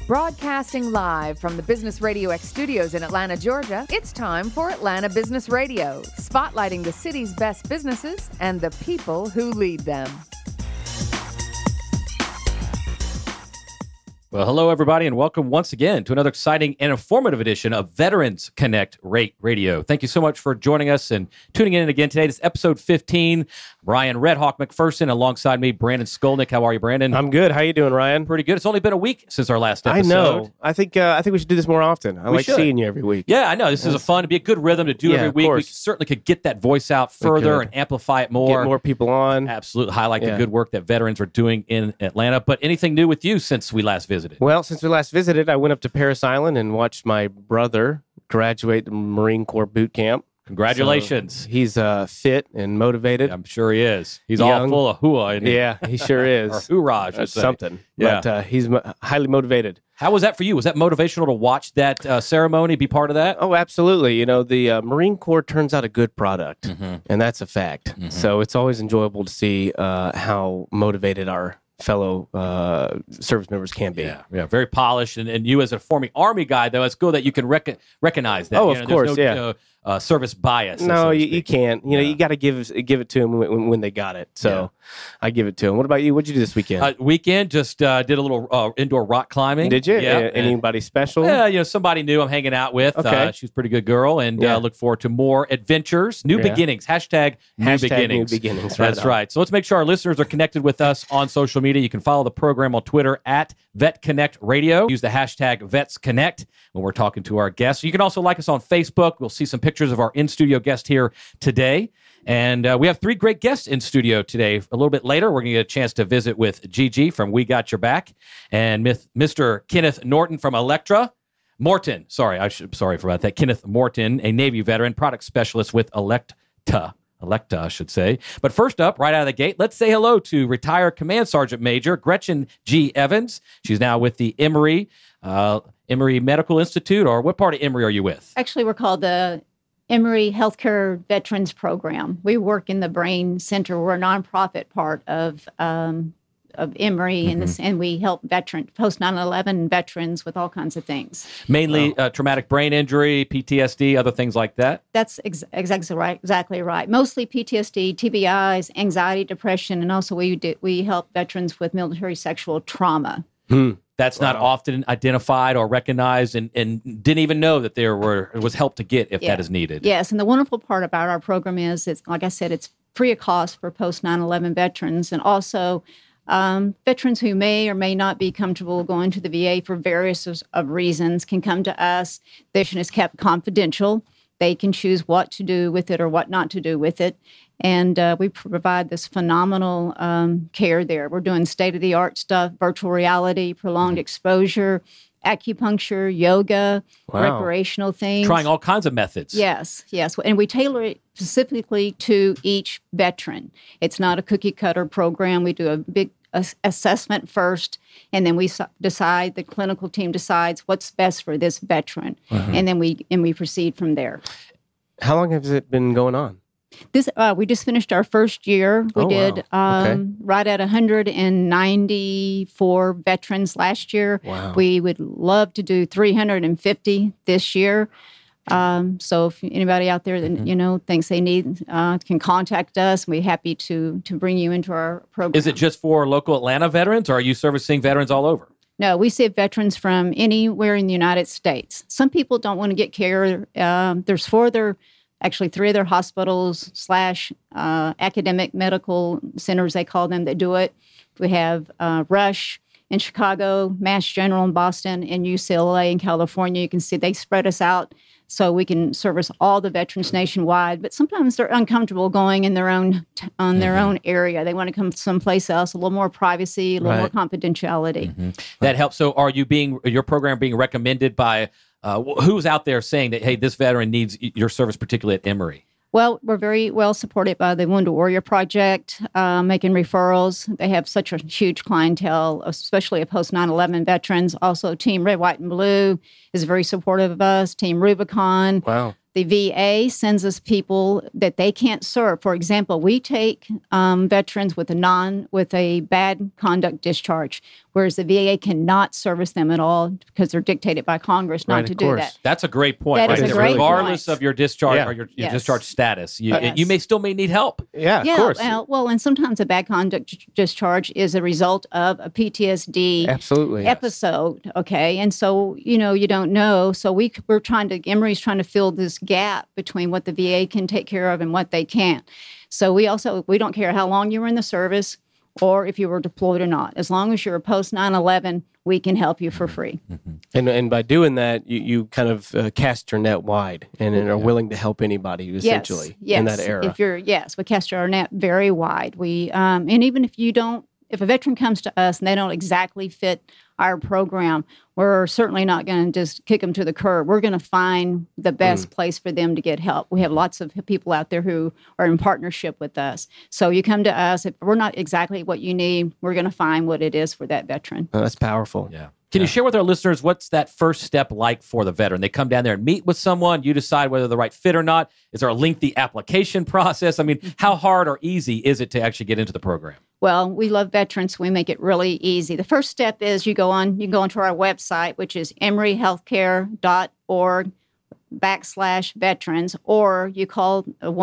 Broadcasting live from the Business Radio X studios in Atlanta, Georgia, it's time for Atlanta Business Radio, spotlighting the city's best businesses and the people who lead them. Well, hello, everybody, and welcome once again to another exciting and informative edition of Veterans Connect Radio. Thank you so much for joining us and tuning in again today. This is episode 15. Ryan Red Hawk McPherson, alongside me, Brandon Skolnick. How are you, Brandon? I'm good. How you doing, Ryan? Pretty good. It's only been a week since our last episode. I know. I think we should do this more often. I like seeing you every week. Yeah, I know. This is a fun, to be a good rhythm to do every week. We certainly could get that voice out further and amplify it more. Get more people on. Absolutely. Highlight the good work that veterans are doing in Atlanta. But anything new with you since we last visited? Well, since we last visited, I went up to Parris Island and watched my brother graduate the Marine Corps boot camp. Congratulations. So he's fit and motivated. I'm sure he is. He's all full of hooah. Yeah, he sure is. Or hoorah, I should say. Something. Yeah. But he's highly motivated. How was that for you? Was that motivational to watch that ceremony, be part of that? Oh, absolutely. You know, the Marine Corps turns out a good product, and that's a fact. So it's always enjoyable to see how motivated our fellow service members can be. Yeah, very polished. And you as a former Army guy, though, it's cool that you can recognize that. Oh, of course, service bias. No, you can't. You know, you got to give it to them when they got it. So I give it to them. What about you? What'd you do this weekend? Weekend, just did a little indoor rock climbing. Did you? Yeah. Anybody special? Yeah, somebody new I'm hanging out with. Okay. She's a pretty good girl, and look forward to more adventures, new beginnings. Hashtag new beginnings. New beginnings. That's right. So let's make sure our listeners are connected with us on social media. You can follow the program on Twitter at Vet Connect Radio. Use the hashtag Vets Connect when we're talking to our guests. You can also like us on Facebook. We'll see some pictures of our in-studio guest here today. And we have three great guests in studio today. A little bit later, we're going to get a chance to visit with Gigi from We Got Your Back and Mr. Kenneth Norton from Electra. Sorry for about that. Kenneth Morton, a Navy veteran, product specialist with Electa, I should say. But first up, right out of the gate, let's say hello to retired Command Sergeant Major Gretchen G. Evans. She's now with the Emory Medical Institute, or what part of Emory are you with? Actually, we're called the Emory Healthcare Veterans Program. We work in the Brain Center. We're a nonprofit part of Emory, and we help post 9/11 veterans with all kinds of things. Mainly traumatic brain injury, PTSD, other things like that? That's exactly right. Mostly PTSD, TBIs, anxiety, depression, and also we help veterans with military sexual trauma. That's not often identified or recognized, and didn't even know that there was help to get if that is needed. Yes, and the wonderful part about our program is, like I said, it's free of cost for post 9/11 veterans, and also veterans who may or may not be comfortable going to the VA for various of reasons can come to us. The patient is kept confidential. They can choose what to do with it or what not to do with it. And we provide this phenomenal care there. We're doing state-of-the-art stuff, virtual reality, prolonged exposure, acupuncture, yoga, recreational things. Trying all kinds of methods. Yes. And we tailor it specifically to each veteran. It's not a cookie-cutter program. We do a big assessment first, and then the clinical team decides what's best for this veteran, and then we proceed from there. How long has it been going on? We just finished our first year. We did right at 194 veterans last year. Wow. We would love to do 350 this year. So if anybody out there that thinks they need can contact us. We're happy to bring you into our program. Is it just for local Atlanta veterans, or are you servicing veterans all over? No, we see veterans from anywhere in the United States. Some people don't want to get care. There's three other hospitals / academic medical centers, they call them, that do it. We have Rush in Chicago, Mass General in Boston, and UCLA in California. You can see they spread us out so we can service all the veterans nationwide. But sometimes they're uncomfortable going in their own area. They want to come someplace else, a little more privacy, a little more confidentiality. That helps. So are your program being recommended by who's out there saying that, hey, this veteran needs your service, particularly at Emory? Well, we're very well supported by the Wounded Warrior Project, making referrals. They have such a huge clientele, especially of post 9/11 veterans. Also, Team Red, White, and Blue is very supportive of us. Team Rubicon. Wow. The VA sends us people that they can't serve. For example, we take veterans with a bad conduct discharge. whereas the VA cannot service them at all because they're dictated by Congress not Right, to of do course. that. That's a great point. That right is a there. great Regardless point. of your discharge Yeah. or your Yes. discharge status, you Yes. you may still need help. Yeah, of course. Well, and sometimes a bad conduct discharge is a result of a PTSD Absolutely. episode. Okay, and so you don't know. So we're trying to. Emory's trying to fill this gap between what the VA can take care of and what they can't. So we don't care how long you were in the service or if you were deployed or not. As long as you're a post 9/11, we can help you for free. And by doing that, you kind of cast your net wide and are willing to help anybody essentially Yes. in that era. We cast our net very wide. We and even if a veteran comes to us and they don't exactly fit our program, we're certainly not going to just kick them to the curb. We're going to find the best place for them to get help. We have lots of people out there who are in partnership with us. So you come to us, if we're not exactly what you need, we're going to find what it is for that veteran. Oh, that's powerful. Yeah. Can you share with our listeners what's that first step like for the veteran? They come down there and meet with someone. You decide whether they're the right fit or not. Is there a lengthy application process? I mean, how hard or easy is it to actually get into the program? Well, we love veterans. We make it really easy. The first step is you can go onto our website, which is emoryhealthcare.org/veterans, or you call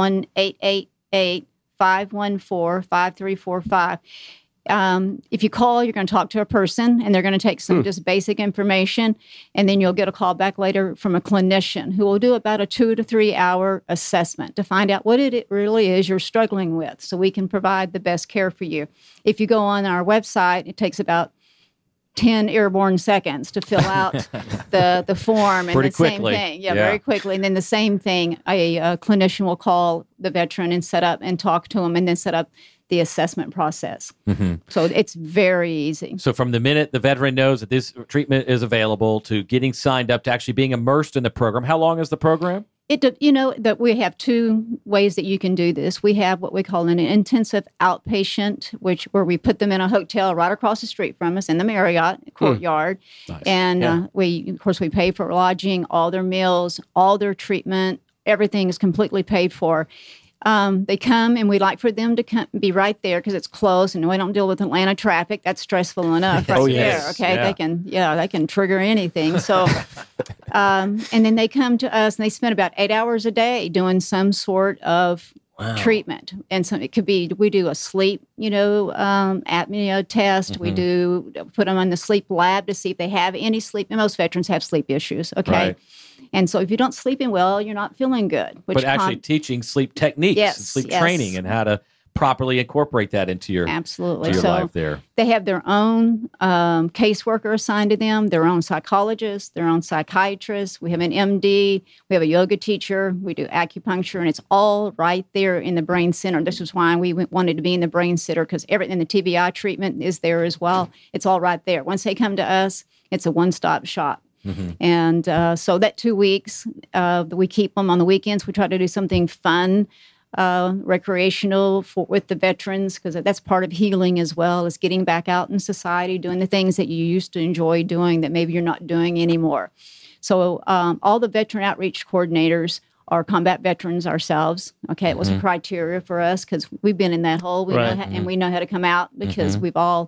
1-888-514-5345. If you call, you're going to talk to a person and they're going to take some just basic information, and then you'll get a call back later from a clinician who will do about a 2 to 3 hour assessment to find out what it really is you're struggling with so we can provide the best care for you. If you go on our website, it takes about 10 airborne seconds to fill out the form, and Pretty the same quickly. thing. Yeah. Very quickly. And then the same thing, a clinician will call the veteran and set up and talk to him and then set up the assessment process. So it's very easy. So from the minute the veteran knows that this treatment is available to getting signed up to actually being immersed in the program, how long is the program? That we have two ways that you can do this. We have what we call an intensive outpatient, where we put them in a hotel right across the street from us in the Marriott Courtyard. Nice. And we pay for lodging, all their meals, all their treatment. Everything is completely paid for. They come, and we like for them to be right there because it's close, and we don't deal with Atlanta traffic. That's stressful enough right there. Okay, Yeah. they can trigger anything. So, and then they come to us, and they spend about 8 hours a day doing some sort of treatment. And so it could be we do a sleep, apnea test. We do put them on the sleep lab to see if they have any sleep. And most veterans have sleep issues. Okay. Right. And so if you don't sleep in well, you're not feeling good. But actually teaching sleep techniques and sleep training and how to properly incorporate that into your, absolutely. to your life there. They have their own caseworker assigned to them, their own psychologist, their own psychiatrist. We have an MD. We have a yoga teacher. We do acupuncture, and it's all right there in the brain center. This is why we wanted to be in the brain center, because everything, the TBI treatment is there as well. It's all right there. Once they come to us, it's a one-stop shop. And so that 2 weeks, we keep them on the weekends. We try to do something fun, recreational with the veterans, because that's part of healing as well, is getting back out in society, doing the things that you used to enjoy doing that maybe you're not doing anymore. So all the veteran outreach coordinators are combat veterans ourselves. Okay, it was a criteria for us because we've been in that hole, and we know how to come out because we've all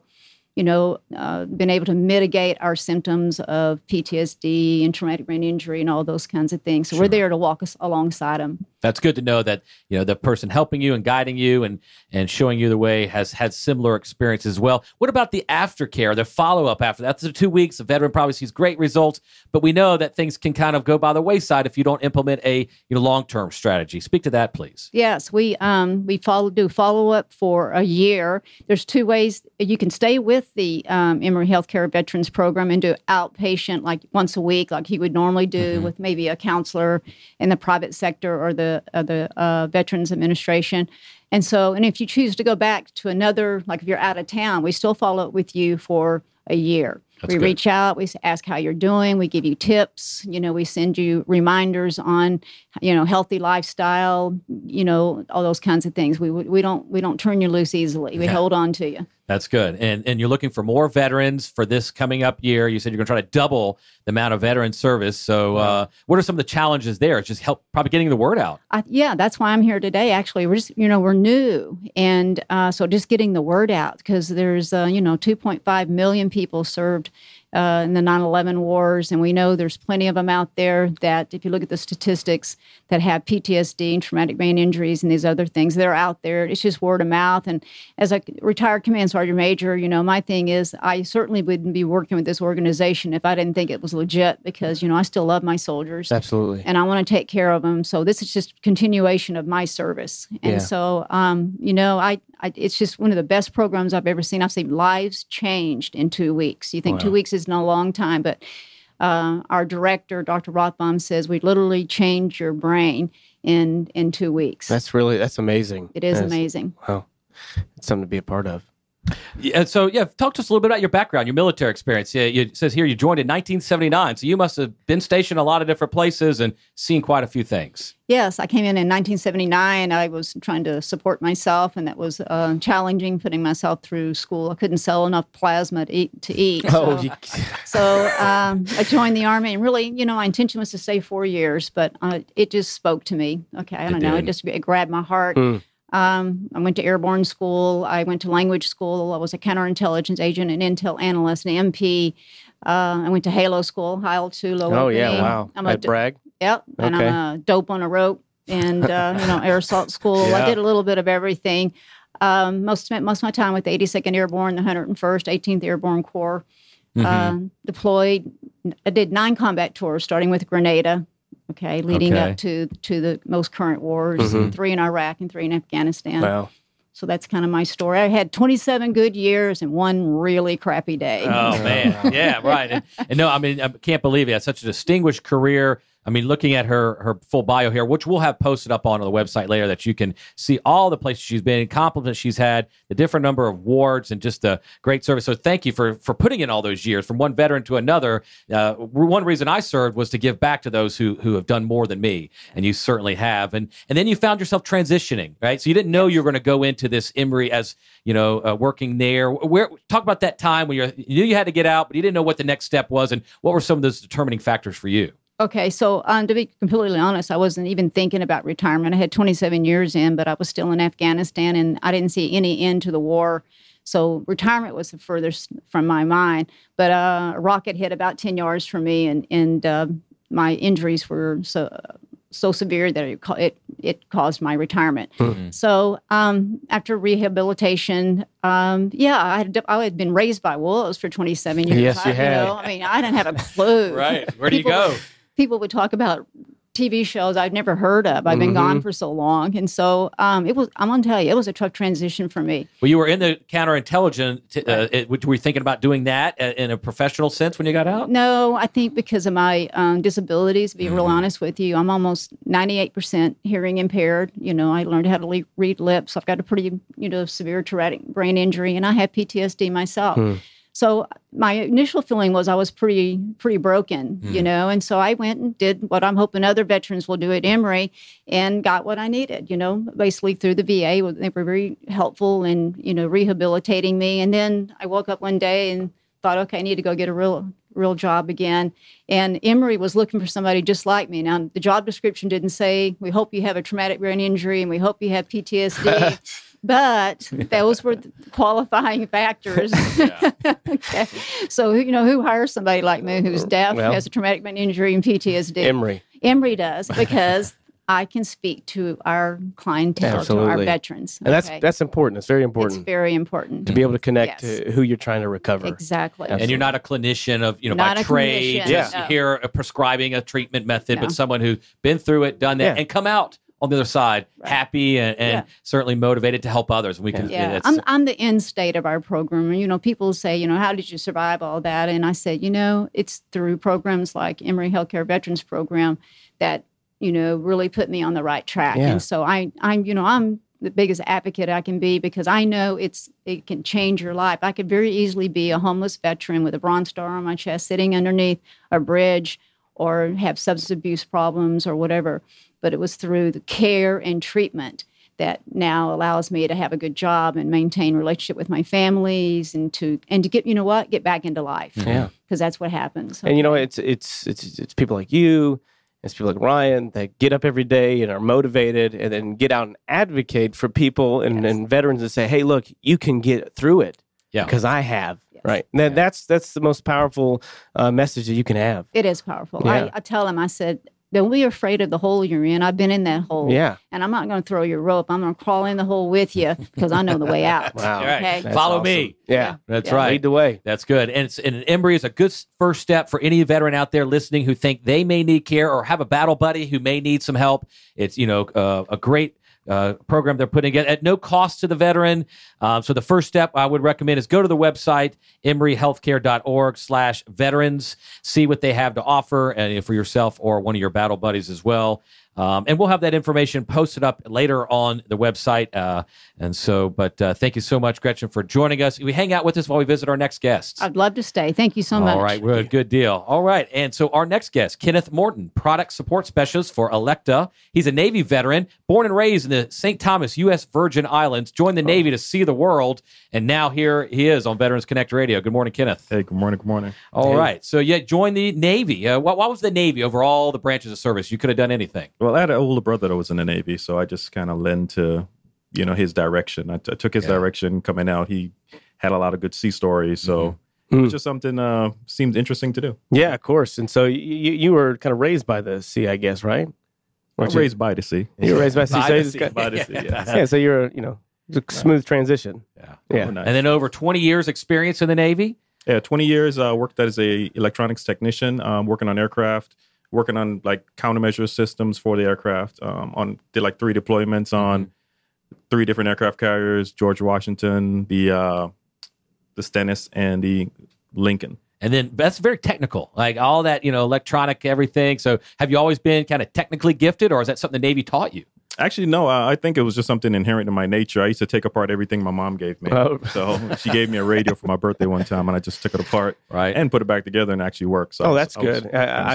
been able to mitigate our symptoms of PTSD and traumatic brain injury and all those kinds of things. So we're there to walk us alongside them. That's good to know that, the person helping you and guiding you and showing you the way has had similar experiences as well. What about the aftercare, the follow-up after that? After the 2 weeks, the veteran probably sees great results, but we know that things can kind of go by the wayside if you don't implement a long-term strategy. Speak to that, please. Yes, we do follow-up for a year. There's two ways you can stay with the Emory Healthcare Veterans Program and do outpatient, like once a week, like he would normally do with maybe a counselor in the private sector or the Veterans Administration. And if you choose to go back to another, like if you're out of town, we still follow up with you for a year. We reach out, we ask how you're doing, we give you tips, we send you reminders on, healthy lifestyle, all those kinds of things. We don't turn you loose easily. We hold on to you. That's good. And you're looking for more veterans for this coming up year. You said you're going to try to double the amount of veteran service. So what are some of the challenges there? It's just probably getting the word out. That's why I'm here today. Actually, we're just, we're new. And so just getting the word out, because there's, 2.5 million people served in the 9/11 wars. And we know there's plenty of them out there that, if you look at the statistics, that have PTSD and traumatic brain injuries and these other things, they're out there. It's just word of mouth. And as a retired command sergeant major, my thing is I certainly wouldn't be working with this organization if I didn't think it was legit, because, I still love my soldiers. Absolutely. And I want to take care of them. So this is just continuation of my service. And so, it's just one of the best programs I've ever seen. I've seen lives changed in 2 weeks. You think 2 weeks isn't a long time, but our director, Dr. Rothbaum, says we literally change your brain in 2 weeks. That's amazing. It is amazing. Wow. It's something to be a part of. Yeah, so, talk to us a little bit about your background, your military experience. It says here you joined in 1979, so you must have been stationed in a lot of different places and seen quite a few things. Yes, I came in 1979. I was trying to support myself, and that was challenging, putting myself through school. I couldn't sell enough plasma to eat. So I joined the Army, and really, my intention was to stay 4 years, but it just spoke to me. Okay, I don't know. It grabbed my heart. I went to airborne school. I went to language school. I was a counterintelligence agent, an intel analyst, an MP. I went to Halo school, Heil 2, low. Oh, yeah, wow. I'd brag. Yep, and okay. I'm a dope on a rope, and, air assault school. Yeah. I did a little bit of everything. Most of my time with the 82nd Airborne, the 101st, 18th Airborne Corps. Deployed. I did 9 combat tours, starting with Grenada. Leading up to the most current wars, 3 in Iraq and 3 in Afghanistan. Wow. So that's kind of my story. I had 27 good years and 1 really crappy day. Oh, man. Yeah, right. And no, I mean, I can't believe it. Had such a distinguished career. I mean, looking at her full bio here, which we'll have posted up on the website later, that you can see all the places she's been, compliments she's had, the different number of awards, and just the great service. So thank you for putting in all those years from one veteran to another. One reason I served was to give back to those who have done more than me, and you certainly have. And then you found yourself transitioning, right? So you didn't know you were going to go into this Emory as, working there. Talk about that time when you knew you had to get out, but you didn't know what the next step was, and what were some of those determining factors for you? Okay, so to be completely honest, I wasn't even thinking about retirement. I had 27 years in, but I was still in Afghanistan, and I didn't see any end to the war. So retirement was the furthest from my mind. But a rocket hit about 10 yards from me, and my injuries were so severe that it caused my retirement. Mm-hmm. So after rehabilitation, I had been raised by wolves for 27 years. Yes, you had. I mean, I didn't have a clue. Right. Where do you go? People would talk about TV shows I'd never heard of. I've been gone for so long. And so I'm going to tell you, it was a tough transition for me. Well, you were in the counterintelligence. Were you thinking about doing that in a professional sense when you got out? No, I think because of my disabilities, to be real honest with you, I'm almost 98% hearing impaired. I learned how to read lips. I've got a pretty, severe traumatic brain injury, and I have PTSD myself. So my initial feeling was I was pretty broken, and so I went and did what I'm hoping other veterans will do at Emory, and got what I needed, basically through the VA. They were very helpful in, rehabilitating me. And then I woke up one day and thought, okay, I need to go get a real job again. And Emory was looking for somebody just like me. Now, the job description didn't say, we hope you have a traumatic brain injury and we hope you have PTSD. But those were the qualifying factors. Okay. So, who hires somebody like me who's deaf, has a traumatic brain injury and PTSD? Emory does, because I can speak to our clientele, to our veterans. And that's important. It's very important. It's very important. To be able to connect to who you're trying to recover. Exactly. And you're not a clinician of, by trade, just here prescribing a treatment method, but someone who's been through it, done that, and come out on the other side, happy and certainly motivated to help others. We can. I'm the end state of our program. And, people say, how did you survive all that? And I said, it's through programs like Emory Healthcare Veterans Program that, really put me on the right track. Yeah. And so I'm the biggest advocate I can be, because I know it can change your life. I could very easily be a homeless veteran with a Bronze Star on my chest, sitting underneath a bridge, or have substance abuse problems or whatever. But it was through the care and treatment that now allows me to have a good job and maintain relationship with my families, and to get back into life. Yeah, because that's what happens. And it's people like you, it's people like Ryan that get up every day and are motivated, and then get out and advocate for people and veterans, and say, hey, look, you can get through it. Yeah, because I have. Yes. Right. And that's the most powerful message that you can have. It is powerful. Yeah. I tell them, I said, don't be afraid of the hole you're in. I've been in that hole. Yeah. And I'm not going to throw you a rope. I'm going to crawl in the hole with you, because I know the way out. Wow. Okay. Follow awesome. me. Yeah. That's right. Lead the way. That's good. And Embry is a good first step for any veteran out there listening who think they may need care or have a battle buddy who may need some help. It's, a great program they're putting it at no cost to the veteran. So the first step I would recommend is go to the website, embryhealthcare.org/veterans, see what they have to offer, and for yourself or one of your battle buddies as well. And we'll have that information posted up later on the website. But thank you so much, Gretchen, for joining us. We hang out with us while we visit our next guests. I'd love to stay. Thank you so much. All right, good deal. All right, and so our next guest, Kenneth Morton, Product Support Specialist for Electa. He's a Navy veteran, born and raised in the St. Thomas, U.S. Virgin Islands, joined the Navy to see the world, and now here he is on Veterans Connect Radio. Good morning, Kenneth. Hey, good morning. Good morning. All right, so you joined the Navy. What was the Navy over all the branches of service? You could have done anything. Well, I had an older brother that was in the Navy, so I just kind of lent to, his direction. I took his direction coming out. He had a lot of good sea stories, so it was just something seemed interesting to do. Yeah, of course. And so you were kind of raised by the sea, I guess, right? Raised by the sea. You were raised by the sea. By the sea, yes. Yeah, so you're, it's a smooth transition. Yeah. Nice. And then over 20 years experience in the Navy? Yeah, 20 years. Worked as a electronics technician, working on aircraft, working on like countermeasure systems for the aircraft. Did like 3 deployments on 3 different aircraft carriers: George Washington, the Stennis, and the Lincoln. And then that's very technical, like all that, electronic everything. So have you always been kind of technically gifted, or is that something the Navy taught you? Actually, no. I think it was just something inherent in my nature. I used to take apart everything my mom gave me. Oh. So she gave me a radio for my birthday one time, and I just took it apart and put it back together, and it actually worked. So that's good.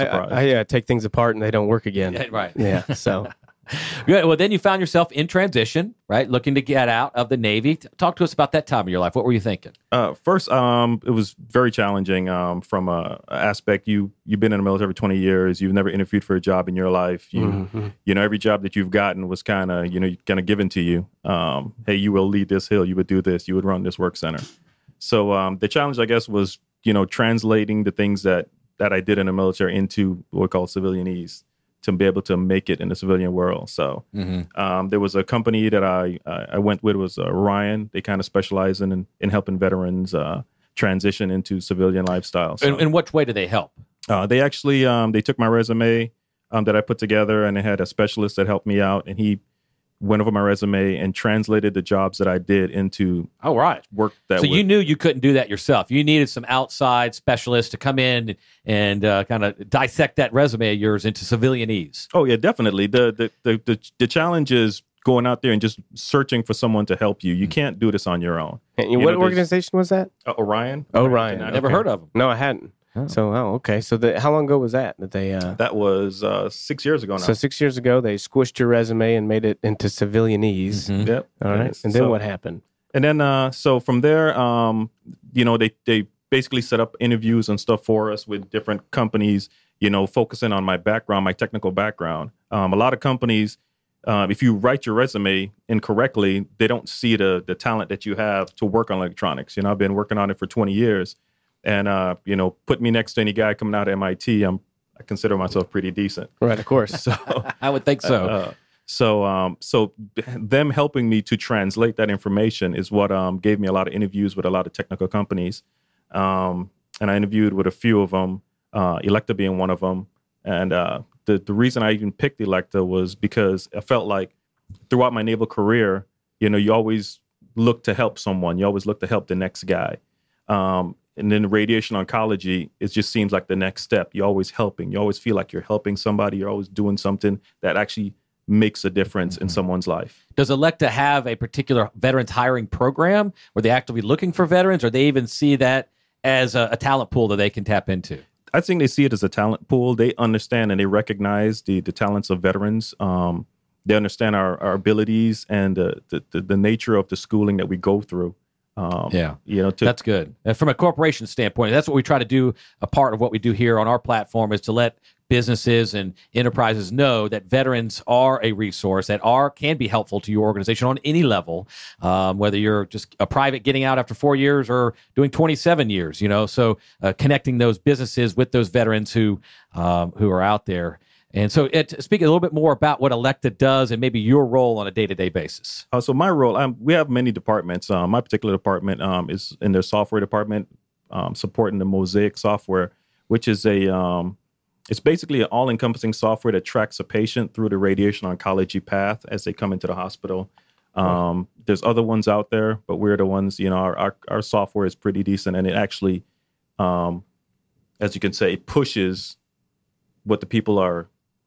I take things apart and they don't work again. Yeah, right. Yeah. So good. Well, then you found yourself in transition, right? Looking to get out of the Navy. Talk to us about that time of your life. What were you thinking? First, it was very challenging from a aspect. You've been in the military for 20 years. You've never interviewed for a job in your life. Every job that you've gotten was kind of given to you. Hey, you will lead this hill. You would do this. You would run this work center. So the challenge, I guess, was, translating the things that I did in the military into what we call civilianese, to be able to make it in the civilian world. So there was a company that I went with, was Ryan. They kind of specialize in helping veterans transition into civilian lifestyle. So, in what way do they help? They actually, they took my resume that I put together, and they had a specialist that helped me out, and he went over my resume and translated the jobs that I did into work that. So you knew you couldn't do that yourself. You needed some outside specialists to come in and kind of dissect that resume of yours into civilianese. Oh yeah, definitely. The challenge is going out there and just searching for someone to help you. You can't do this on your own. And what organization was that? Orion. Orion. I never heard of them. No, I hadn't. Oh. So, okay. So, how long ago was that? That was 6 years ago now. So 6 years ago, they squished your resume and made it into civilianese. Yep. All right. And then what happened? And then, so from there, they basically set up interviews and stuff for us with different companies, focusing on my background, my technical background. A lot of companies, if you write your resume incorrectly, they don't see the talent that you have to work on electronics. I've been working on it for 20 years. And, put me next to any guy coming out of MIT, I consider myself pretty decent. Right, of course. So I would think so. So them helping me to translate that information is what gave me a lot of interviews with a lot of technical companies. And I interviewed with a few of them, Electa being one of them. And the reason I even picked Electa was because I felt like throughout my naval career, you always look to help someone. You always look to help the next guy. And then radiation oncology, it just seems like the next step. You're always helping. You always feel like you're helping somebody. You're always doing something that actually makes a difference in someone's life. Does Electa have a particular veterans hiring program where they actively looking for veterans, or they even see that as a talent pool that they can tap into? I think they see it as a talent pool. They understand and they recognize the talents of veterans. They understand our abilities and the nature of the schooling that we go through. That's good. And from a corporation standpoint, that's what we try to do. A part of what we do here on our platform is to let businesses and enterprises know that veterans are a resource that can be helpful to your organization on any level, whether you're just a private getting out after 4 years or doing 27 years. So connecting those businesses with those veterans who are out there. And so, speak a little bit more about what Electa does and maybe your role on a day-to-day basis. So my role, we have many departments. My particular department is in their software department, supporting the Mosaic software, which is it's basically an all-encompassing software that tracks a patient through the radiation oncology path as they come into the hospital. There's other ones out there, but we're the ones, our software is pretty decent, and it actually, as you can say, pushes what the people are.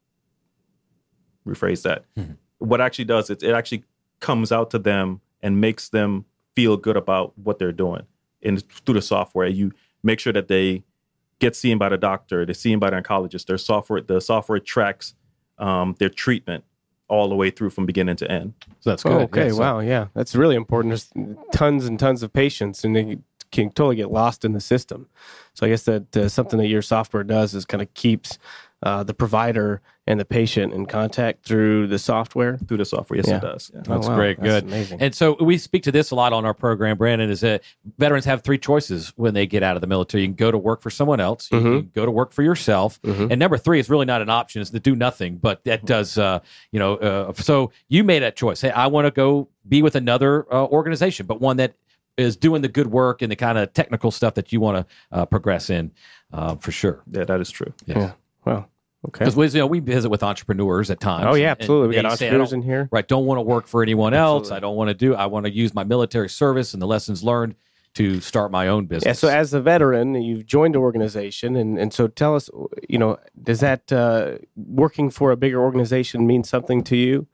Rephrase that. What actually does it actually comes out to them and makes them feel good about what they're doing. And through the software, you make sure that they get seen by the doctor, they're seen by the oncologist. The software tracks their treatment all the way through from beginning to end. So that's good. Okay, wow, yeah. That's really important. There's tons and tons of patients, and they can totally get lost in the system. So I guess that something that your software does is kind of keeps the provider and the patient in contact through the software. Through the software, yes, Yeah. it does. Yeah. That's wow. great. That's Good. amazing. And so we speak to this a lot on our program, Brandon, is that veterans have three choices when they get out of the military. You can go to work for someone else. You can go to work for yourself. And number three is really not an option. It's to do nothing, but that does, so you made that choice. Hey, I want to go be with another organization, but one that is doing the good work and the kind of technical stuff that you want to progress in, for sure. Yeah, that is true. Yes. Yeah. Wow. Okay. Because we visit with entrepreneurs at times. Oh, yeah, absolutely. We And got they say, entrepreneurs I in don't- here. Right. Don't want to work for anyone else. Absolutely. I want to use my military service and the lessons learned to start my own business. Yeah, so as a veteran, you've joined an organization, and so tell us, does that working for a bigger organization mean something to you?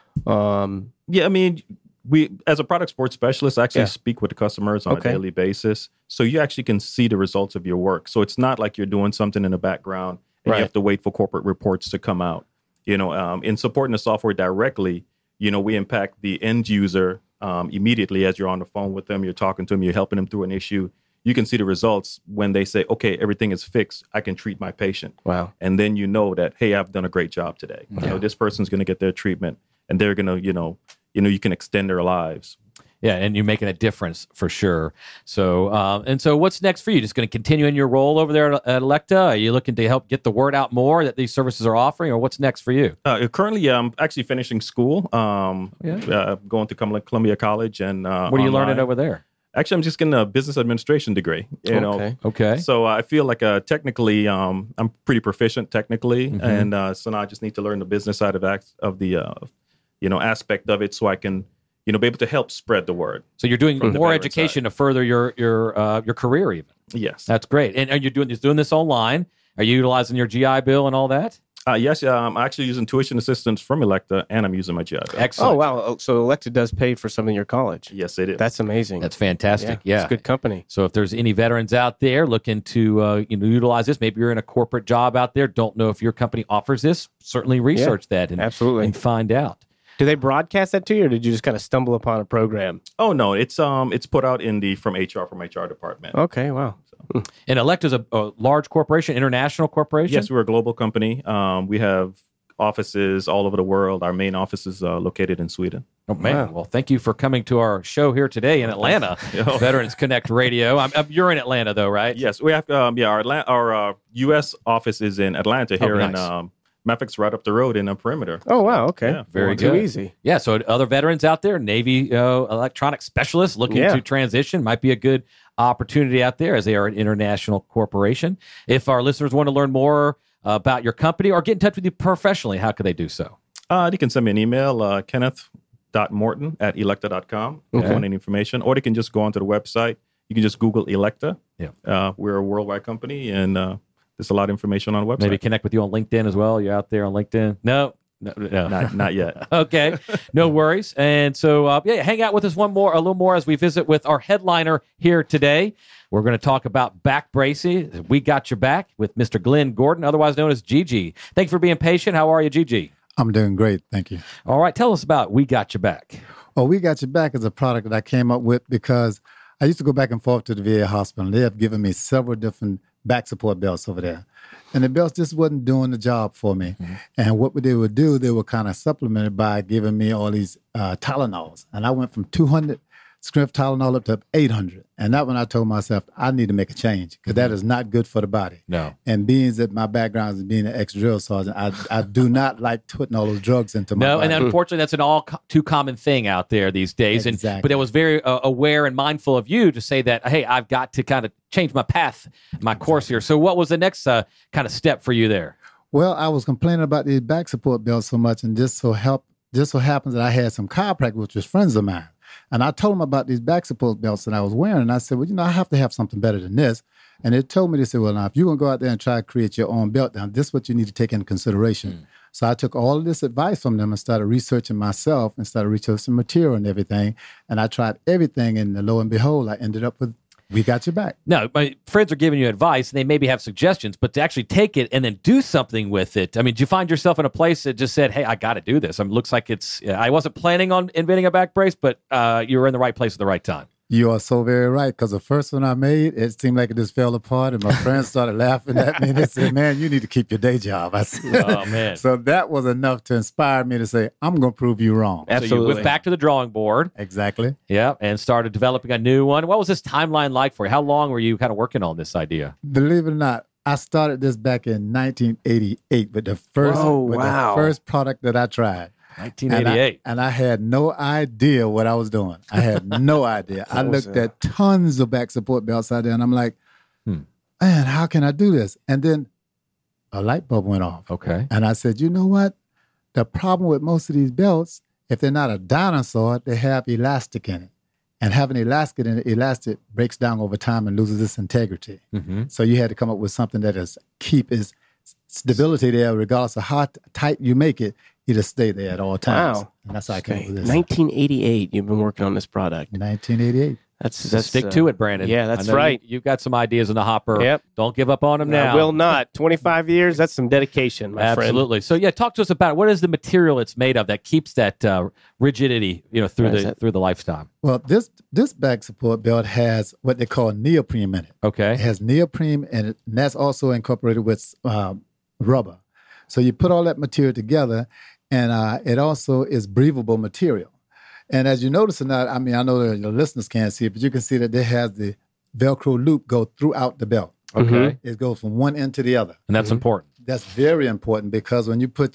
Yeah, I mean, we as a product support specialist actually speak with the customers on a daily basis, so you actually can see the results of your work. So it's not like you're doing something in the background and you have to wait for corporate reports to come out. In supporting the software directly, we impact the end user immediately as you're on the phone with them, you're talking to them, you're helping them through an issue. You can see the results when they say, okay, everything is fixed. I can treat my patient. Wow. And then you know that, hey, I've done a great job today. This person's going to get their treatment and they're going to, you can extend their lives. Yeah, and you're making a difference for sure. So, so what's next for you? Just going to continue in your role over there at Electa? Are you looking to help get the word out more that these services are offering, or what's next for you? Currently, I'm actually finishing school, going to Columbia College. And what are you learning over there? Actually, I'm just getting a business administration degree. Okay. So I feel like technically, I'm pretty proficient technically, and so now I just need to learn the business side of the aspect of it, so I can be able to help spread the word. So you're doing more education to further your career, even. Yes, that's great. And are you doing this online? Are you utilizing your GI Bill and all that? Yes, I'm actually using tuition assistance from Electa, and I'm using my GI Bill. Excellent. Oh, wow. So Electa does pay for some of your college. Yes, it is. That's amazing. That's fantastic. Yeah. It's good company. So if there's any veterans out there looking to utilize this, maybe you're in a corporate job out there, don't know if your company offers this, certainly research that absolutely. And find out. Do they broadcast that to you, or did you just kind of stumble upon a program? Oh no, it's put out from HR department. Okay, wow. And Electa's a large corporation, international corporation? Yes, we're a global company. We have offices all over the world. Our main office is located in Sweden. Oh, man. Well, thank you for coming to our show here today in Atlanta, Veterans Connect Radio. You're in Atlanta, though, right? Yes, we have, our U.S. office is in Atlanta here in Memphis, right up the road in a perimeter. Oh, wow. Okay. Yeah, very good. Too easy. Yeah. So other veterans out there, Navy electronic specialists looking to transition might be a good opportunity out there, as they are an international corporation. If our listeners want to learn more about your company or get in touch with you professionally, how could they do so? They can send me an email, kenneth.morton@electa.com if you want any information, or they can just go onto the website. You can just Google Electa. Yeah. We're a worldwide company, and there's a lot of information on the website. Maybe connect with you on LinkedIn as well. You're out there on LinkedIn? No. No. Not yet. Okay, no worries. And so, hang out with us a little more as we visit with our headliner here today. We're going to talk about back bracing. We got your back with Mr. Glenn Gordon, otherwise known as Gigi. Thank you for being patient. How are you, Gigi? I'm doing great, thank you. All right, tell us about We Got Your Back. Oh, We Got Your Back is a product that I came up with because I used to go back and forth to the VA hospital, and they have given me several different back support belts over there. And the belts just wasn't doing the job for me. Mm-hmm. And what they would do, they would kind of supplement it by giving me all these Tylenols. And I went from 200 strength Tylenol up to 800. And that when I told myself, I need to make a change because that is not good for the body. No. And being that my background is being an ex-drill sergeant, I do not like putting all those drugs into my body. And unfortunately, that's an all too common thing out there these days. Exactly. But I was very aware and mindful of you to say that, hey, I've got to kind of change my path, my course here. So what was the next kind of step for you there? Well, I was complaining about these back support belts so much, and just so happens that I had some chiropractors, which was friends of mine. And I told them about these back support belts that I was wearing. And I said, well, I have to have something better than this. And they told me, they said, well, now, if you're going to go out there and try to create your own belt, now, this is what you need to take into consideration. So I took all of this advice from them and started researching myself and started researching material and everything. And I tried everything. And lo and behold, I ended up with We Got Your Back. No, my friends are giving you advice, and they maybe have suggestions, but to actually take it and then do something with it. I mean, do you find yourself in a place that just said, hey, I got to do this? I mean, it looks like I wasn't planning on inventing a back brace, but you were in the right place at the right time. You are so very right, because the first one I made, it seemed like it just fell apart, and my friends started laughing at me. They said, man, you need to keep your day job. I said, oh, man. So that was enough to inspire me to say, I'm going to prove you wrong. Absolutely. So you went back to the drawing board. Exactly. Yeah, and started developing a new one. What was this timeline like for you? How long were you kind of working on this idea? Believe it or not, I started this back in 1988 with the first product that I tried. 1988. And I had no idea what I was doing. I had no idea. I looked at tons of back support belts out there, and I'm like, man, how can I do this? And then a light bulb went off. Okay. And I said, you know what? The problem with most of these belts, if they're not a dinosaur, they have elastic in it. And having elastic in it, elastic breaks down over time and loses its integrity. Mm-hmm. So you had to come up with something that keep its stability there, regardless of how tight you make it. It'll stay there at all times. Wow. And that's how I came up with this. 1988, you've been working on this product. 1988. That's stick to it, Brandon. Yeah, that's right. You've got some ideas in the hopper. Yep. Don't give up on them now. I will not. 25 years, that's some dedication, my friend. Absolutely. So, talk to us about what is the material it's made of that keeps that rigidity, through the lifetime. Well, this back support belt has what they call neoprene in it. Okay. It has neoprene in it, and that's also incorporated with rubber. So you put all that material together, and it also is breathable material. And as you notice or not, I mean, I know that your listeners can't see it, but you can see that it has the Velcro loop go throughout the belt. Okay. It goes from one end to the other. And that's important. That's very important, because when you put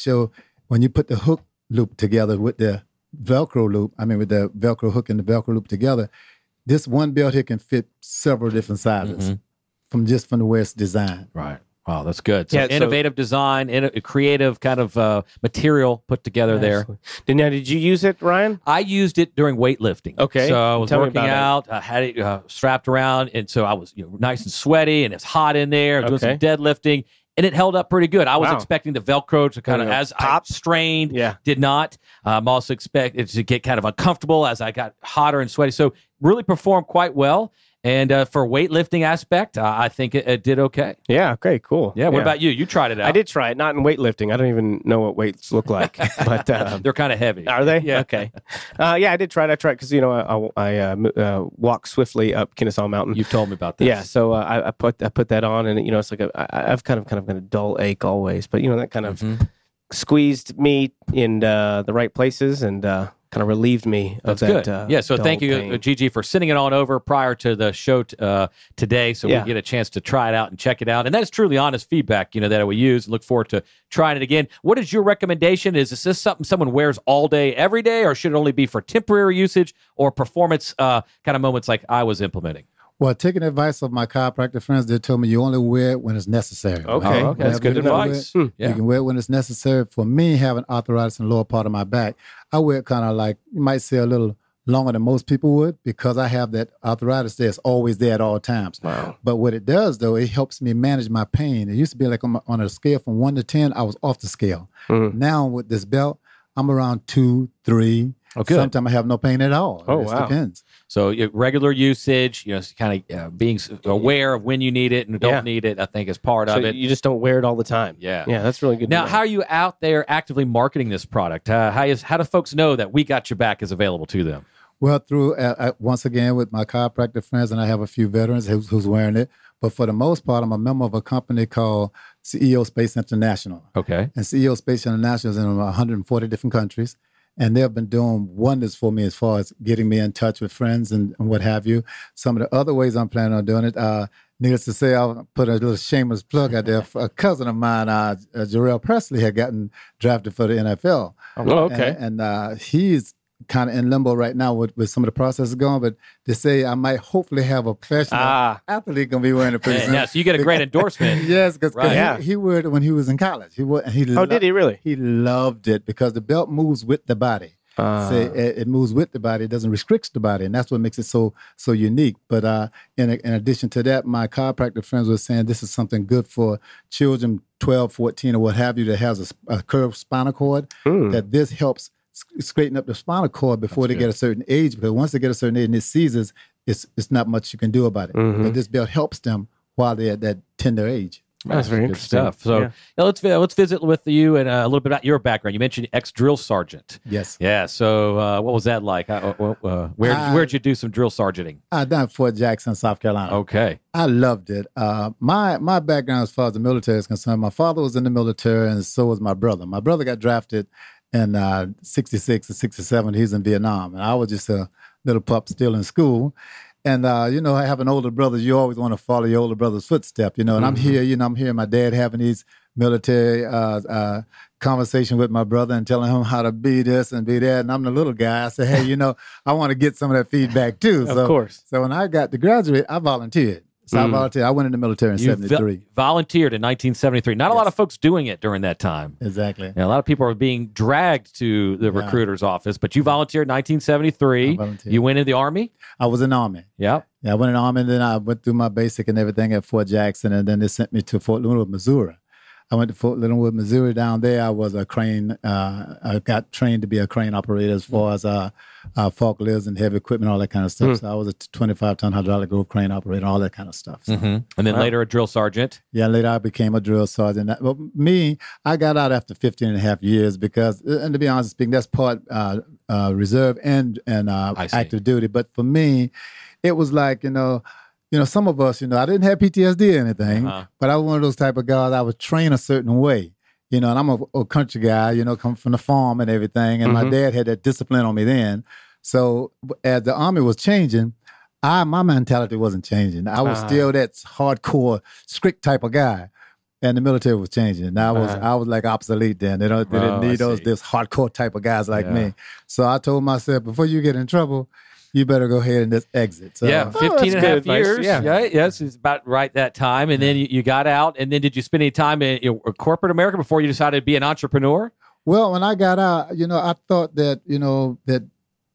the hook loop together with the Velcro loop, with the Velcro hook and the Velcro loop together, this one belt here can fit several different sizes from the way it's designed. Right. Wow, that's good. So innovative design, a creative kind of material put together there. Now, did you use it, Ryan? I used it during weightlifting. Okay. So I was working out. I had it strapped around, and so I was nice and sweaty, and it's hot in there. Doing some deadlifting, and it held up pretty good. I was expecting the Velcro to kind of, as pop. I strained, did not. I'm also expecting it to get kind of uncomfortable as I got hotter and sweaty. So really performed quite well. And for weightlifting aspect, I think it did okay. Yeah, okay, cool. Yeah, what about you? You tried it out. I did try it, not in weightlifting. I don't even know what weights look like. But they're kind of heavy. Are they? Yeah. Okay. I did try it. I tried because, I walk swiftly up Kennesaw Mountain. You've told me about this. Yeah, so I put that on, and, it's like I've kind of got a dull ache always. But, that kind of squeezed me in the right places and kind of relieved me of that. Good. So thank you, pain. Gigi, for sending it on over prior to the show today, so we get a chance to try it out and check it out. And that is truly honest feedback, that we use. Look forward to trying it again. What is your recommendation? Is this something someone wears all day, every day, or should it only be for temporary usage or performance kind of moments like I was implementing? Well, taking advice of my chiropractor friends, they told me you only wear it when it's necessary. Okay, okay. That's good advice. You can wear it when it's necessary. For me, having arthritis in the lower part of my back, I wear it kind of like, you might say a little longer than most people would because I have that arthritis that's always there at all times. Wow. But what it does, though, it helps me manage my pain. It used to be like on a scale from 1 to 10, I was off the scale. Now with this belt, I'm around 2, 3. Oh, good. Sometimes I have no pain at all. Oh, it just wow. depends. So regular usage, kind of being aware of when you need it and don't Yeah. need it, I think is part So of it. you just don't wear it all the time. Yeah. Yeah, that's really good. Now, to know. how are you out there actively marketing this product? How do folks know that We Got Your Back is available to them? Well, through once again with my chiropractor friends, and I have a few veterans who's wearing it. But for the most part, I'm a member of a company called CEO Space International. Okay. And CEO Space International is in 140 different countries. And they've been doing wonders for me as far as getting me in touch with friends and what have you. Some of the other ways I'm planning on doing it, needless to say, I'll put a little shameless plug out there. A cousin of mine, Jarrell Presley, had gotten drafted for the NFL. Oh, okay. And he's kind of in limbo right now with some of the processes going, but they say I might hopefully have a professional athlete going to be wearing it pretty soon. Yeah, so you get a great endorsement. Yes, because Right. he wore it when he was in college. Did he really? He loved it because the belt moves with the body. It moves with the body. It doesn't restrict the body, and that's what makes it so unique. But in addition to that, my chiropractor friends were saying this is something good for children 12, 14, or what have you that has a curved spinal cord, that this helps straighten up the spinal cord before they get a certain age, because once they get a certain age and it seizes, it's not much you can do about it. But this belt helps them while they're at that tender age. That's very Good interesting stuff. So let's visit with you and a little bit about your background. You mentioned ex-drill sergeant. Yes. Yeah. So what was that like? Where'd you do some drill sergeanting? I done at Fort Jackson, South Carolina. Okay. I loved it. My background as far as the military is concerned, my father was in the military and so was my brother. My brother got drafted in 66 or 67. He's in Vietnam. And I was just a little pup still in school. And, I have an older brother. You always want to follow your older brother's footstep, and I'm here, I'm hearing my dad having these military conversation with my brother and telling him how to be this and be that. And I'm the little guy. I said, hey, I want to get some of that feedback too. Of course. So when I got to graduate, I volunteered. So I volunteered. I went in the military in 73. Volunteered in 1973. Not a lot of folks doing it during that time. Exactly. Yeah, a lot of people are being dragged to the recruiter's office, but you volunteered in 1973. I volunteered. You went in the Army? I was in the Army. Yep. Yeah, I went in the Army, and then I went through my basic and everything at Fort Jackson, and then they sent me to Fort Leonard, Missouri. I went to Fort Leonard, Missouri. Down there, I was a crane. I got trained to be a crane operator as far as forklifts and heavy equipment, all that kind of stuff. So I was a 25-ton hydraulic rope crane operator, all that kind of stuff. So, And then later a drill sergeant. yeah, later I became a drill sergeant. But me, I got out after 15 and a half years because, and to be honest speaking, that's part reserve and active duty. But for me, it was like, some of us, I didn't have PTSD or anything, but I was one of those type of guys. I would train a certain way, and I'm a country guy, come from the farm and everything. And my dad had that discipline on me then. So as the Army was changing, my mentality wasn't changing. I was still that hardcore, strict type of guy. And the military was changing. And I was like obsolete then. They didn't need this hardcore type of guys like me. So I told myself, before you get in trouble, you better go ahead and just exit. So, 15 and a half years. Yeah. Right? Yes, it's about right that time. And then you got out. And then did you spend any time in corporate America before you decided to be an entrepreneur? Well, when I got out, I thought that, that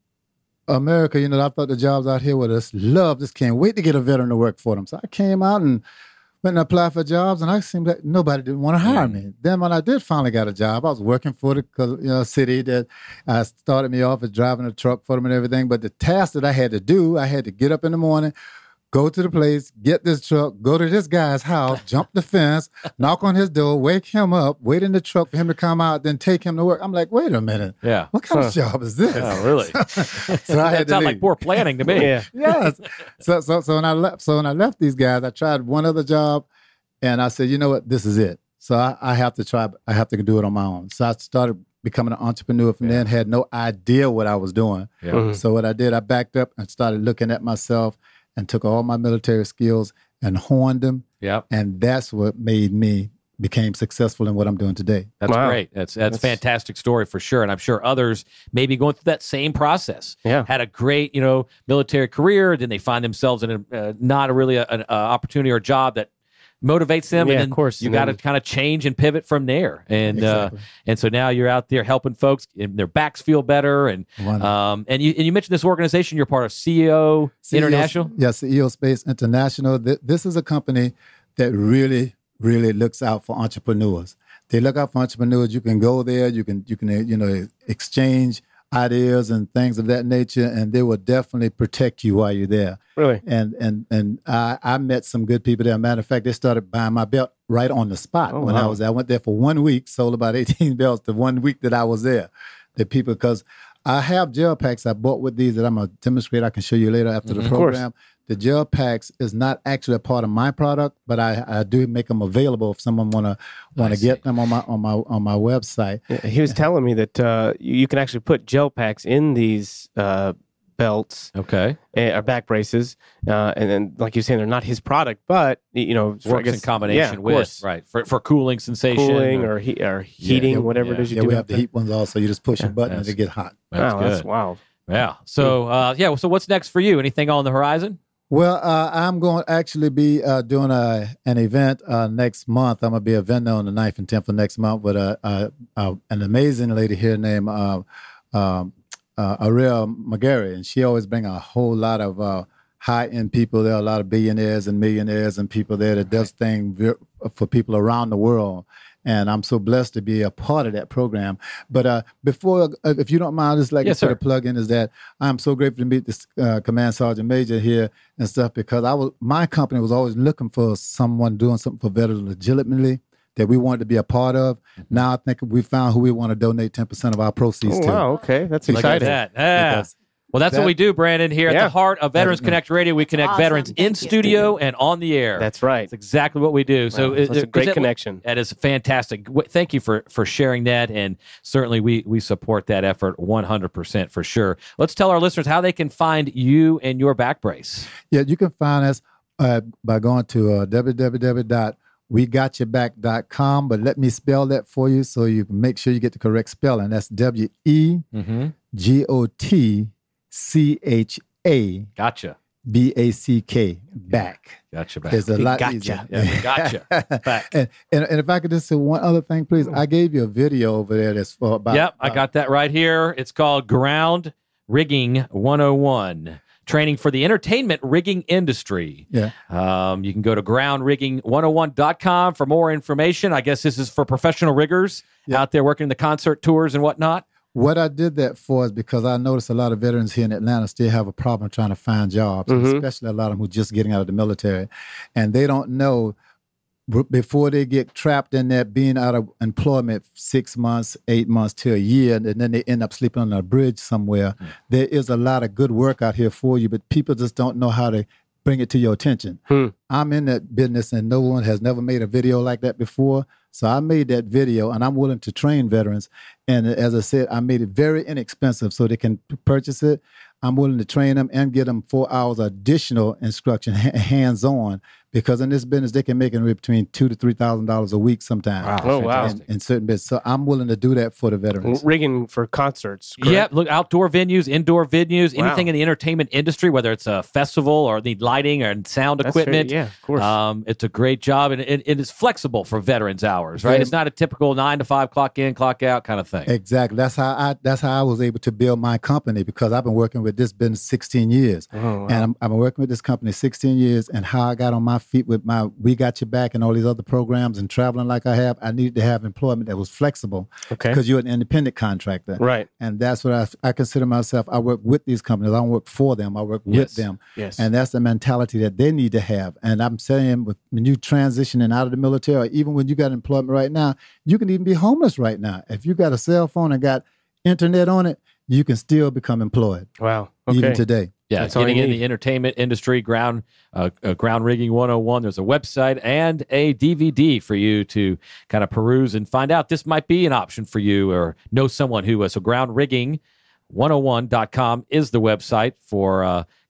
America, I thought the jobs out here were just can't wait to get a veteran to work for them. So I came out and went and applied for jobs, and I seemed like nobody didn't want to hire me. Then when I did finally get a job, I was working for the city that started me off as driving a truck for them and everything. But the task that I had to do, I had to get up in the morning, go to the place, get this truck, go to this guy's house, jump the fence, knock on his door, wake him up, wait in the truck for him to come out, then take him to work. I'm like, wait a minute. Yeah. What kind of job is this? Oh, really? So I had That to sounds leave. like poor planning to me. Yeah. Yes. So when I left these guys, I tried one other job, and I said, you know what, this is it. So I have to try. I have to do it on my own. So I started becoming an entrepreneur from then. Had no idea what I was doing. Yeah. So what I did, I backed up and started looking at myself and took all my military skills and honed them. Yep. And that's what made me became successful in what I'm doing today. That's Wow. great. That's a fantastic story for sure. And I'm sure others may be going through that same process. Yeah. Had a great, military career. Then they find themselves in not really an opportunity or a job that motivates them, Yeah, and then of course. you And got to then- kind of change and pivot from there. And Exactly. and so now you're out there helping folks, and their backs feel better. And Wonderful. and you mentioned this organization you're part of, CEO International. Yes, CEO Space International. This is a company that really, really looks out for entrepreneurs. They look out for entrepreneurs. You can go there. You can exchange ideas and things of that nature, and they will definitely protect you while you're there. Really? And I met some good people there. Matter of fact, they started buying my belt right on the spot when I was there. I went there for 1 week, sold about 18 belts the 1 week that I was there. The people, because I have gel packs I bought with these that I'm going to demonstrate. I can show you later after the program. The gel packs is not actually a part of my product, but I do make them available if someone want to get them on my website. Yeah, he was telling me that you can actually put gel packs in these belts Okay, or back braces, and then like you're saying, they're not his product, but works in combination with right for cooling sensation, cooling or heating, whatever it is you Yeah, do. we out have the there. heat ones also. You just push a button and they get hot. That's Wow, good. that's wild. Yeah. So so what's next for you? Anything on the horizon? Well, I'm going to actually be doing an event next month. I'm going to be a vendor on the 9th and 10th of next month with an amazing lady here named Ariel McGarry, and she always bring a whole lot of high-end people. There are a lot of billionaires and millionaires and people there that does things for people around the world. And I'm so blessed to be a part of that program. But before, if you don't mind, just like Yes, to put sir. a plug in, is that I'm so grateful to meet this Command Sergeant Major here and stuff, because my company was always looking for someone doing something for veterans legitimately that we wanted to be a part of. Now I think we found who we want to donate 10% of our proceeds Oh, to. wow, okay, that's Look at exciting. that. Yeah. Because Well, that's what we do, Brandon, here at Yeah. the heart of Veterans Connect Radio. We connect Awesome. veterans in Thank you. studio and on the air. That's right. That's exactly what we do. So Wow, that's a great that- connection. That is fantastic. Thank you for sharing that, and certainly we support that effort 100% for sure. Let's tell our listeners how they can find you and your back brace. Yeah, you can find us by going to www.wegotyourback.com, but let me spell that for you so you can make sure you get the correct spelling. That's WEGOTCHA Gotcha. BACK, back. Gotcha. Back. It's a lot Gotcha. easier. Yeah, gotcha. Back. And if I could just say one other thing, please. I gave you a video over there that's for about. Yep, I got that right here. It's called Ground Rigging 101. Training for the entertainment rigging industry. Yeah. You can go to groundrigging101.com for more information. I guess this is for professional riggers out there working the concert tours and whatnot. What I did that for is because I noticed a lot of veterans here in Atlanta still have a problem trying to find jobs, especially a lot of them who are just getting out of the military. And they don't know before they get trapped in that being out of employment 6 months, 8 months to a year, and then they end up sleeping on a bridge somewhere. There is a lot of good work out here for you, but people just don't know how to bring it to your attention. I'm in that business, and no one has never made a video like that before. So I made that video, and I'm willing to train veterans. And as I said, I made it very inexpensive so they can purchase it. I'm willing to train them and get them 4 hours additional instruction, hands-on, because in this business they can make anywhere between $2,000 to $3,000 a week sometimes. Oh, wow. In certain bits. So I'm willing to do that for the veterans. Rigging for concerts. correct? Yeah, look, outdoor venues, indoor venues, Wow. anything in the entertainment industry, whether it's a festival or the lighting or sound That's equipment. right. Yeah, of course. It's a great job, and it is flexible for veterans hours, right? Very- It's not a typical 9 to 5 clock in, clock out kind of thing. Exactly. That's how I was able to build my company, because I've been working with this business 16 years. Oh, wow. And I've been working with this company 16 years, and how I got on my feet with my We Got Your Back and all these other programs and traveling like I have, I needed to have employment that was flexible, Okay. because you're an independent contractor. Right. And that's what I consider myself. I work with these companies. I don't work for them. I work with them. Yes. And that's the mentality that they need to have. And I'm saying, when you transitioning out of the military, or even when you got employment right now, you can even be homeless right now. If you got a cell phone and got internet on it, you can still become employed, Wow. Okay. even today. Yeah, That's all getting you in need. the entertainment industry, ground rigging 101. There's a website and a DVD for you to kind of peruse and find out. This might be an option for you, or know someone who. So groundrigging101.com is the website for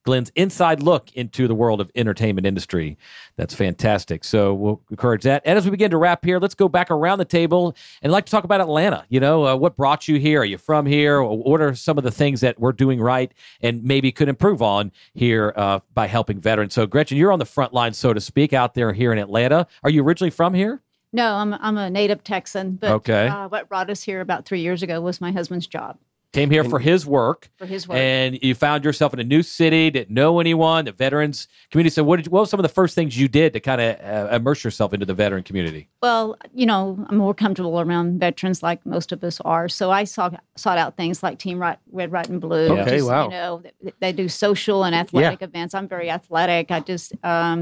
Glenn's inside look into the world of entertainment industry. That's fantastic. So we'll encourage that. And as we begin to wrap here, let's go back around the table and like to talk about Atlanta. What brought you here? Are you from here? What are some of the things that we're doing right and maybe could improve on here by helping veterans? So Gretchen, you're on the front line, so to speak, out there here in Atlanta. Are you originally from here? No, I'm a native Texan, but okay. What brought us here about 3 years ago was my husband's job. Came here for his work. And you found yourself in a new city, didn't know anyone, the veterans community. So what were some of the first things you did to kind of immerse yourself into the veteran community? Well, I'm more comfortable around veterans like most of us are. So I sought out things like Team Red, White, and Blue. Okay, wow. They do social and athletic events. I'm very athletic. I just,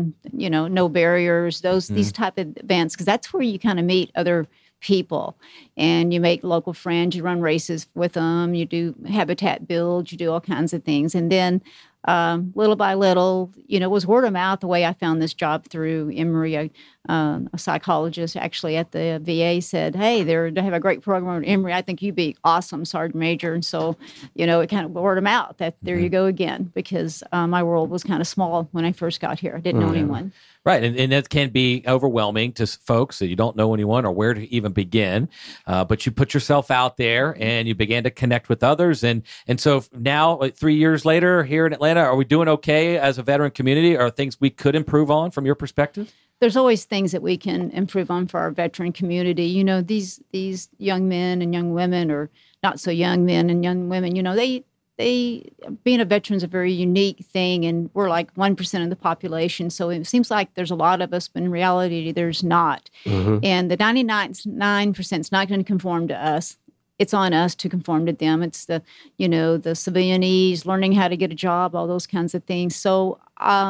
no barriers, these type of events, because that's where you kind of meet other people and you make local friends, you run races with them, you do habitat builds, you do all kinds of things. And then little by little, it was word of mouth the way I found this job through Emory, a psychologist actually at the VA said, hey, they have a great program at Emory. I think you'd be awesome, Sergeant Major. And so, it kind of word of mouth that there you go again, because my world was kind of small when I first got here. I didn't know anyone. Right. And that can be overwhelming to folks that you don't know anyone or where to even begin. But you put yourself out there and you began to connect with others. And so now, 3 years later here in Atlanta, are we doing okay as a veteran community? Are things we could improve on from your perspective? There's always things that we can improve on for our veteran community. These young men and young women, or not so young men and young women, they being a veteran is a very unique thing, and we're like 1% of the population. So it seems like there's a lot of us, but in reality, there's not. Mm-hmm. And the 99% is not going to conform to us. It's on us to conform to them. It's the civilianese, learning how to get a job, all those kinds of things. So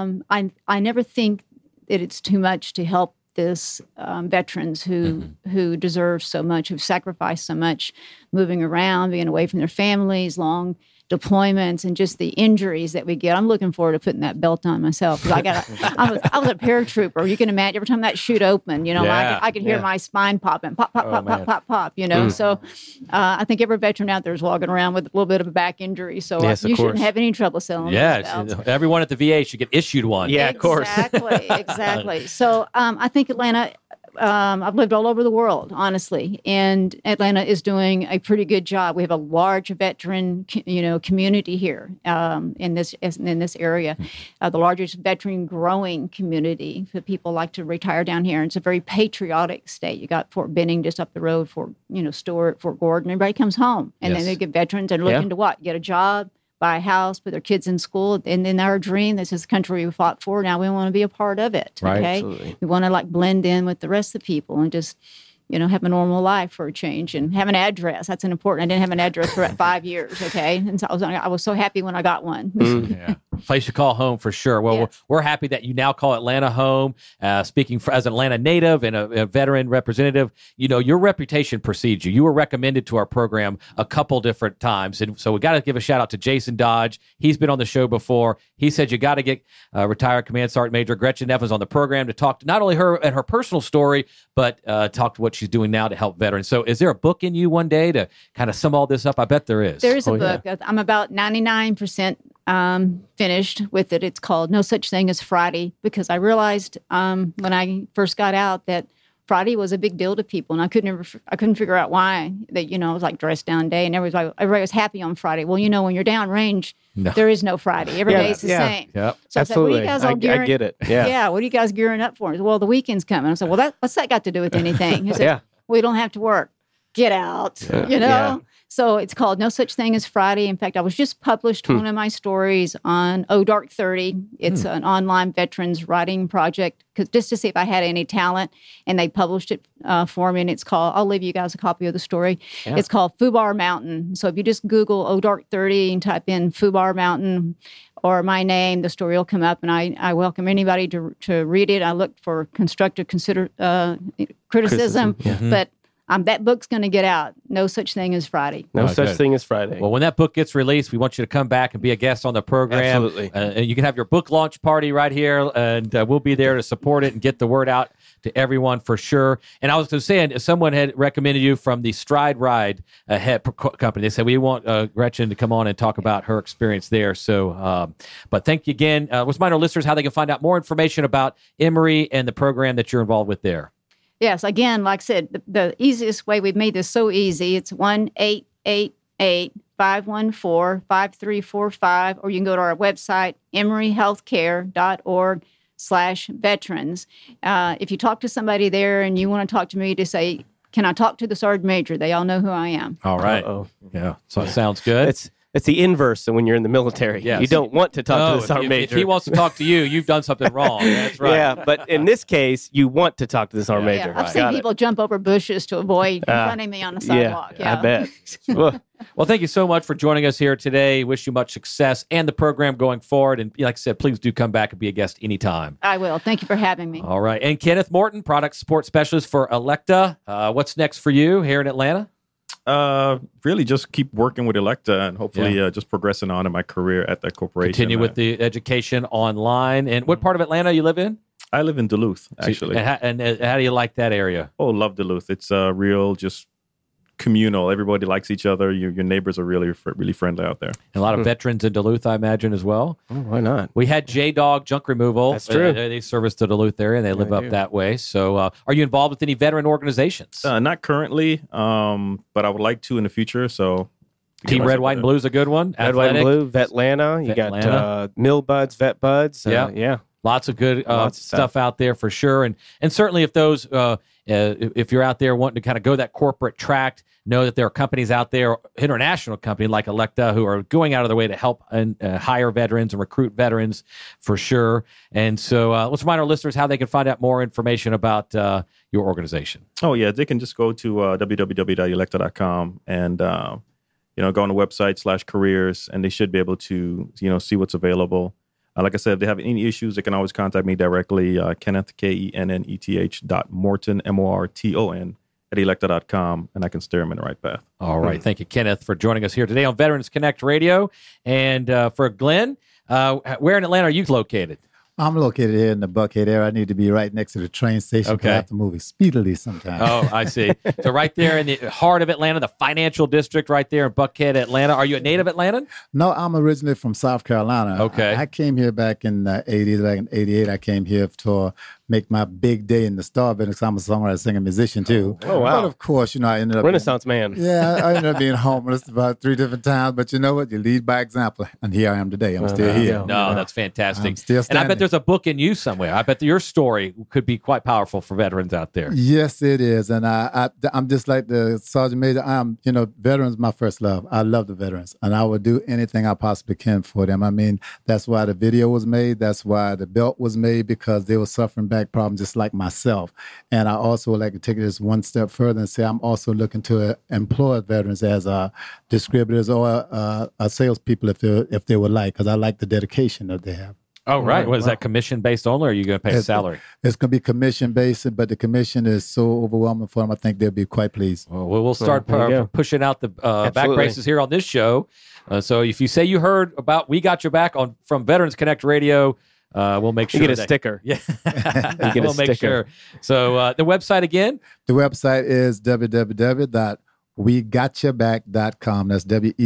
I never think that it's too much to help this veterans who deserve so much, who've sacrificed so much, moving around, being away from their families, long deployments, and just the injuries that we get. I'm looking forward to putting that belt on myself, because I was a paratrooper. You can imagine every time that chute opened, I could hear my spine popping, pop, pop, pop, pop, pop, pop. So I think every veteran out there is walking around with a little bit of a back injury. So you shouldn't have any trouble selling those belts. Everyone at the VA should get issued one. Yeah, of course. Exactly. So I think Atlanta. I've lived all over the world, honestly, and Atlanta is doing a pretty good job. We have a large veteran, community here in this area, the largest veteran growing community. So people like to retire down here. It's a very patriotic state. You got Fort Benning just up the road, Stewart, Fort Gordon. Everybody comes home, and then they get veterans and looking to what? Get a job, buy a house, put their kids in school. And then our dream, this is the country we fought for. Now we want to be a part of it. Right. Okay. Absolutely. We want to blend in with the rest of the people and just, have a normal life for a change, and have an address. That's an important. I didn't have an address for 5 years. Okay. And so I was so happy when I got one. Yeah. Place you call home for sure. Well, we're happy that you now call Atlanta home. Speaking as an Atlanta native and a veteran representative, your reputation precedes you. You were recommended to our program a couple different times. And so we got to give a shout out to Jason Dodge. He's been on the show before. He said you got to get retired Command Sergeant Major Gretchen Evans on the program to talk to not only her and her personal story, but talk to what she's doing now to help veterans. So is there a book in you one day to kind of sum all this up? I bet there is. There is a book. Yeah. I'm about 99% finished with it. It's called No Such Thing as Friday, because I realized when I first got out that Friday was a big deal to people, and I couldn't figure out why. That it was like dress down day, and everybody was happy on Friday. Well, when you're down range, there is no Friday. Every day is the same. Yep. So absolutely. I said, I get it. Yeah. What are you guys gearing up for? He said, well, the weekend's coming. I said, well, what's that got to do with anything? He said, we don't have to work. Get out. Yeah. So it's called No Such Thing as Friday. In fact, I was just published one of my stories on Dark 30. It's an online veterans writing project, just to see if I had any talent, and they published it for me. And it's called, I'll leave you guys a copy of the story. Yeah. It's called Fubar Mountain. So if you just Google Dark 30 and type in Fubar Mountain or my name, the story will come up, and I welcome anybody to read it. I look for constructive criticism, but that book's going to get out. No Such Thing as Friday. No such thing as Friday. Well, when that book gets released, we want you to come back and be a guest on the program. Absolutely. And you can have your book launch party right here, and we'll be there to support it and get the word out to everyone for sure. And I was going to say, someone had recommended you from the Stride Ride company. They said, we want Gretchen to come on and talk about her experience there. So, but thank you again. Let's remind our listeners how they can find out more information about Emory and the program that you're involved with there. Yes, again, like I said, the easiest way, we've made this so easy. It's 1-888-514-5345, or you can go to our website, emoryhealthcare.org/veterans. If you talk to somebody there and you want to talk to me to say, can I talk to the Sergeant Major? They all know who I am. All right. Uh-oh. Yeah. So it sounds good. It's the inverse of when you're in the military. Yes. You don't want to talk to the sergeant major. If he wants to talk to you, you've done something wrong. That's right. Yeah, but in this case, you want to talk to the sergeant major. I've seen people jump over bushes to avoid confronting me on the sidewalk. I bet. Well, thank you so much for joining us here today. Wish you much success and the program going forward. And like I said, please do come back and be a guest anytime. I will. Thank you for having me. All right. And Kenneth Morton, Product Support Specialist for Electa. What's next for you here in Atlanta? Really just keep working with Electa and hopefully just progressing on in my career at that corporation. Continue with the education online. And what part of Atlanta you live in? I live in Duluth, actually. And how do you like that area? Oh, love Duluth. It's real, just communal. Everybody likes each other. Your neighbors are really friendly out there. And a lot of veterans in Duluth, I imagine, as well. Oh, why not? We had J-Dog Junk Removal. That's true. They service the Duluth area, and they live up that way. So are you involved with any veteran organizations? Not currently, but I would like to in the future. So Team Red, White, and Blue is a good one. Red, White, and Blue, Vetlanta. You got Mill Buds, Vet Buds. Yeah. Lots of good stuff out there for sure. And certainly if those, if you're out there wanting to kind of go that corporate tract, know that there are companies out there, international companies like Electa, who are going out of their way to help and hire veterans and recruit veterans for sure. And so let's remind our listeners how they can find out more information about your organization. Oh, yeah. They can just go to www.electa.com and, go on the website /careers, and they should be able to, see what's available. Like I said, if they have any issues, they can always contact me directly, Kenneth, KENNETH, MORTON, at electa.com, and I can steer them in the right path. All right. Thank you, Kenneth, for joining us here today on Veterans Connect Radio. And for Glenn, where in Atlanta are you located? I'm located here in the Buckhead area. I need to be right next to the train station. Okay. I have to move speedily sometimes. Oh, I see. So right there in the heart of Atlanta, the financial district right there in Buckhead, Atlanta. Are you a native Atlantan? No, I'm originally from South Carolina. Okay. I came here back in the 80s, like in 88. I came here to make my big day in the star business. I'm a songwriter, singer, musician too. Oh, wow. But of course, I ended up Renaissance man. Yeah, I ended up being homeless about 3 different times. But you know what? You lead by example. And here I am today. I'm still here. No, that's fantastic. I'm still and standing. I bet there's a book in you somewhere. I bet your story could be quite powerful for veterans out there. Yes, it is. And I'm just like the Sergeant Major. Veterans my first love. I love the veterans. And I would do anything I possibly can for them. I mean, that's why the video was made. That's why the belt was made, because they were suffering back problems just like myself. And I also would like to take this one step further and say I'm also looking to employ veterans as distributors or salespeople if they would like, because I like the dedication that they have. Oh, right. What is that, commission based only, or are you going to pay a salary? It's going to be commission based, but the commission is so overwhelming for them. I think they'll be quite pleased. Well, we'll start pushing out the back braces here on this show. So if you say you heard about We Got Your Back from Veterans Connect Radio, we'll make sure you get a sticker. Yeah, we'll make sure. So the website again? The website is www.wegotchaback.com. That's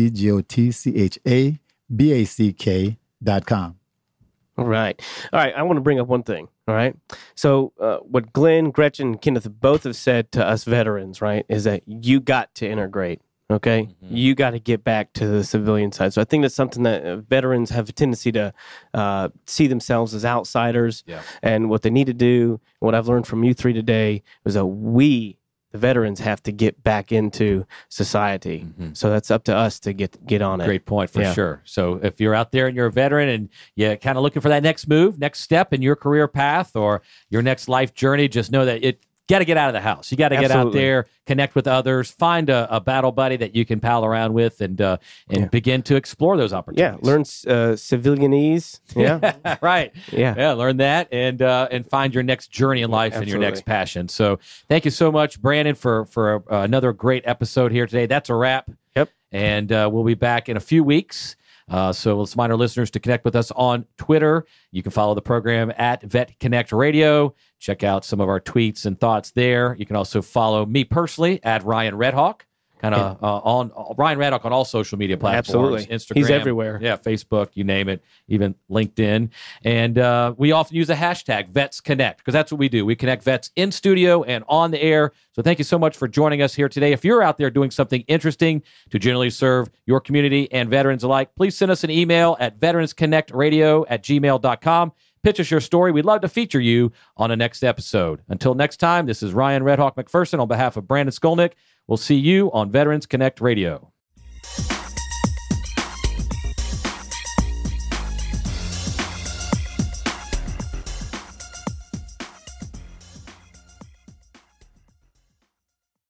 WEGOTCHABACK.com. All right. I want to bring up one thing. All right. So what Glenn, Gretchen, and Kenneth both have said to us veterans, right, is that you got to integrate. Okay. Mm-hmm. You got to get back to the civilian side. So I think that's something that veterans have a tendency to see themselves as outsiders. Yeah. And what they need to do, what I've learned from you three today, is that the veterans have to get back into society. Mm-hmm. So that's up to us to get on it. Great point for sure. So if you're out there and you're a veteran and you're kind of looking for that next move, next step in your career path or your next life journey, just know that you got to get out of the house. You got to get out there, connect with others, find a battle buddy that you can pal around with and begin to explore those opportunities. Yeah, learn civilianese. Yeah, right. Yeah, learn that and find your next journey in life and your next passion. So thank you so much, Brandon, for another great episode here today. That's a wrap. Yep. And we'll be back in a few weeks. So let's remind our listeners to connect with us on Twitter. You can follow the program at Vet Connect Radio. Check out some of our tweets and thoughts there. You can also follow me personally at Ryan Redhawk. Kind of on Ryan Raddock on all social media platforms. Absolutely. Instagram. He's everywhere. Yeah, Facebook, you name it, even LinkedIn. And we often use the hashtag Vets Connect because that's what we do. We connect vets in studio and on the air. So thank you so much for joining us here today. If you're out there doing something interesting to generally serve your community and veterans alike, please send us an email at veteransconnectradio@gmail.com. Pitch us your story. We'd love to feature you on the next episode. Until next time, this is Ryan Redhawk McPherson on behalf of Brandon Skolnick. We'll see you on Veterans Connect Radio.